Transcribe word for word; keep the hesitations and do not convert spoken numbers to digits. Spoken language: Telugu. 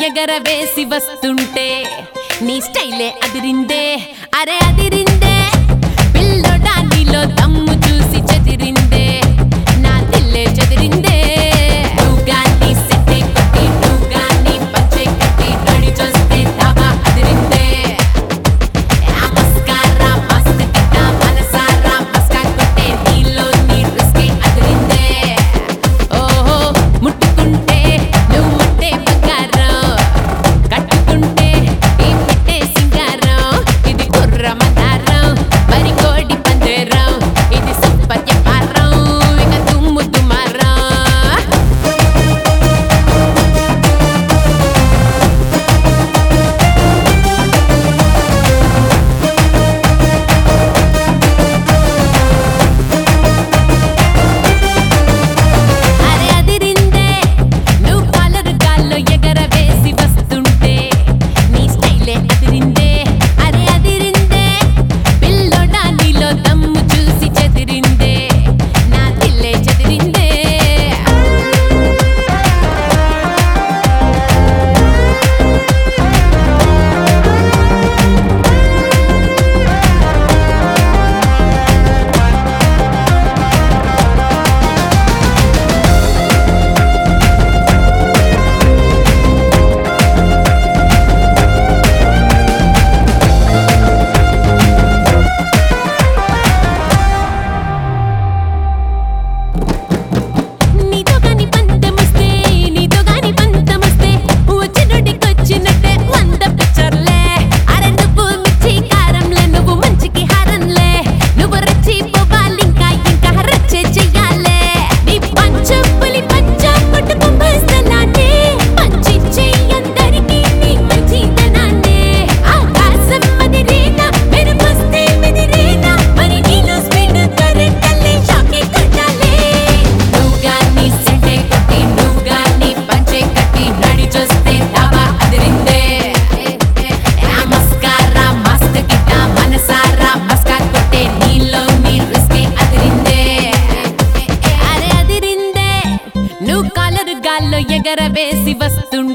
ఎగరవేసి వస్తుంటే నీ స్టైలే అదిరిందే అరే అదిరిందే పిల్లోడా నీలో దమ్ము చూసి చెదిరిందే నా దిల్లే చెదిరిందే నువ్వు గాని సెట్టే కొట్టి నువ్వు గాని పచ్చే కట్టి నడి చూస్తే దాబా అదిరిందే ఆ మస్కారా మస్త్ గిట్ట మనసారా మస్కా కొట్టే నీలో నీ రిస్కే అదిరిందే ఓహో ముట్టుకుంటే నువ్వు మట్టే బంగారం కట్టుకుంటే ఈ పెట్టే సింగారం ఇది కుర్ర మందారం మరి కోడి పందేరం ఇది సూపర్ వ్యాపారం ఇక దుమ్ము దుమారం అరే అదిరిందే నువ్వు కాలరు గాల్లో ఎగరవేసి వస్తుంటే నీ స్టైలే అదిరిందే అరే అదిరిందే పిల్లోడా నీలో దమ్ము చూసి చెదిరిందే నా దిల్లే చెదిరిందే నీతో గాని పంతమొస్తే నీతో గాని పంతమొస్తే వచ్చినోడికొచ్చినట్టే వంద పిక్చర్లే అరే నువ్వు మిర్చి కారంలే నువ్వు మంచికి హారంలే నువ్వు రచ్చి పోవాలింకా ఇంకా రచ్చే చెయ్యాలే నీ పంచపులి పంచ కొట్టుకుంపేస్తలానే పంచి చెయ్యందరికీ నీ మంచితనాన్నే ఆకాశం అదిరేనా మెరుపొస్తే మెదిరేనా మరి నీలో స్పీడ్ కరెంటల్లే షాకే కొట్టాలే నువ్వు గాని సెట్టే కొట్టి నువ్వు గాని పంచే కట్టి నడి చూస్తే దాబా అదిరిందే ఆ మస్కారా మస్త్ గిట్ట మనసారా మస్కా కొట్టే నీలో నీ రిస్కే అదిరిందే అరే అదిరిందే నువ్వు కాలరు గాల్లో ఎగరవేసి వస్తుంటే